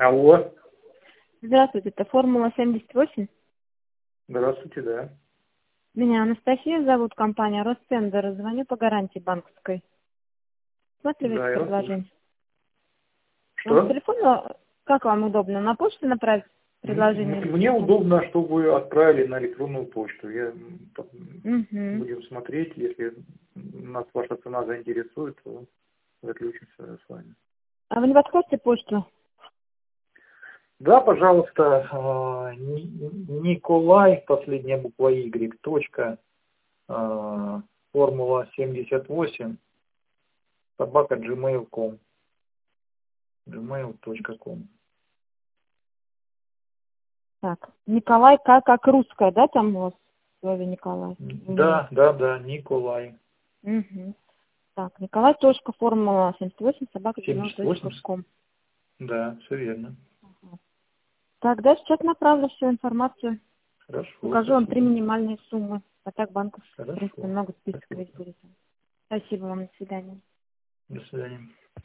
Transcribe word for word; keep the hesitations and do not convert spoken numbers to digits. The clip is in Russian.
Алло. Здравствуйте, это Формула семьдесят восемь. Здравствуйте, да. Меня Анастасия зовут, компания Ростендер. Звоню по гарантии банковской. Смотрите Да, я вас слушаю. предложение. Вам с Что? телефона, как вам удобно? На почту направить предложение? М- Мне удобно, чтобы вы отправили на электронную почту. Я м, п- Угу. будем смотреть, если нас ваша цена заинтересует, то заключимся с вами. А вы не подходите почту? Да, пожалуйста, а, Ни- Николай, последняя буква Y, точка, а, формула семьдесят восемь, собака gmail точка ком, gmail точка ком. Так, Николай, как, как русская, да, там у вас в слове Николай? Да, да, да, Николай. Угу. Так, Николай, точка, формула семьдесят восемь, собака gmail семьдесят точка восемь? ком. Да, все верно. Тогда сейчас направлю всю информацию. Хорошо, Укажу вам три спасибо. минимальные суммы. А так банков, в принципе, Хорошо. много список Спасибо. весь будет. Спасибо вам, до свидания. До свидания.